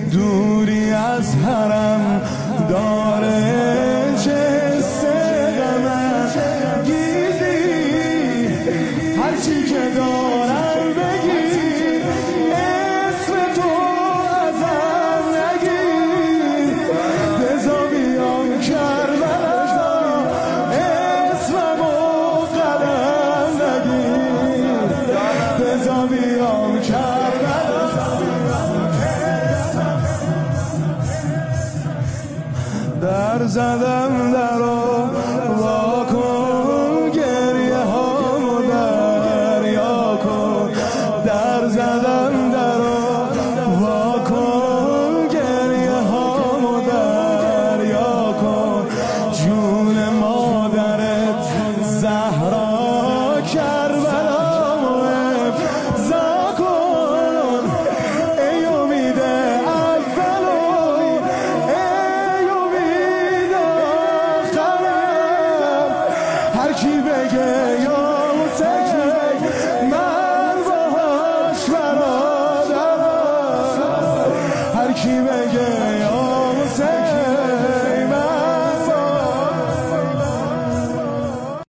دوری از حرم داره جسته غمم گیزی هرچی که دارم بگی اسم تو ازم نگی بزا بیام کربلا اسممو قدم نگی بزا بیام کربلا در زدم درو وا کن گریه هامو دریا کن در زدم درو وا کن گریه هامو دریا کن جون مادرت زهرا کربلامو افضا کن ای امید اولو هر کی بگه یا